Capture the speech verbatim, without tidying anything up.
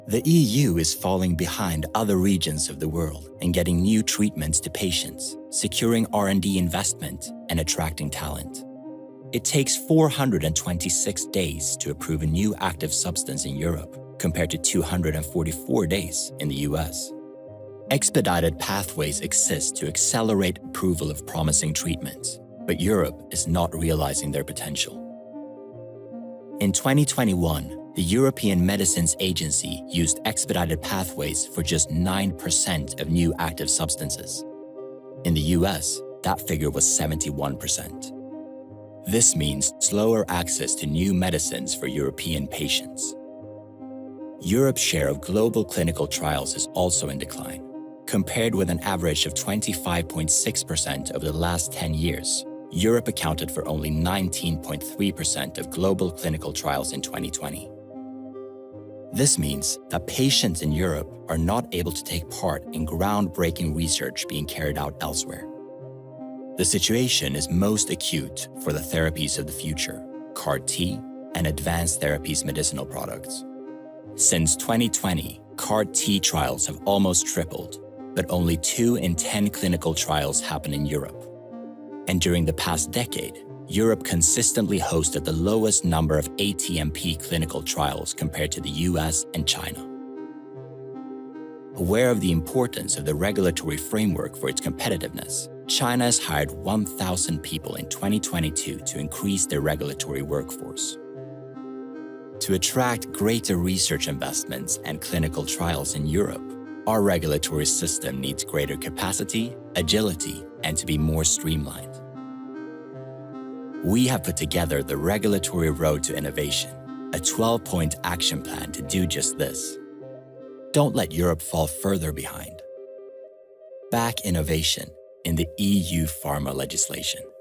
The E U is falling behind other regions of the world in getting new treatments to patients, securing R and D investment, and attracting talent. It takes four hundred twenty-six days to approve a new active substance in Europe, compared to two hundred forty-four days in the U S. Expedited pathways exist to accelerate approval of promising treatments, but Europe is not realizing their potential. In twenty twenty-one, the European Medicines Agency used expedited pathways for just nine percent of new active substances. In the U S, that figure was seventy-one percent. This means slower access to new medicines for European patients. Europe's share of global clinical trials is also in decline. Compared with an average of twenty-five point six percent over the last ten years, Europe accounted for only nineteen point three percent of global clinical trials in twenty twenty. This means that patients in Europe are not able to take part in groundbreaking research being carried out elsewhere. The situation is most acute for the therapies of the future, C A R T, and advanced therapies medicinal products. Since twenty twenty, C A R T trials have almost tripled, but only two in ten clinical trials happen in Europe. And during the past decade, Europe consistently hosted the lowest number of A T M P clinical trials compared to the U S and China. Aware of the importance of the regulatory framework for its competitiveness, China has hired one thousand people in twenty twenty-two to increase their regulatory workforce. To attract greater research investments and clinical trials in Europe, our regulatory system needs greater capacity, agility, and to be more streamlined. We have put together the Regulatory Road to Innovation, a twelve-point action plan to do just this. Don't let Europe fall further behind. Back innovation in the E U pharma legislation.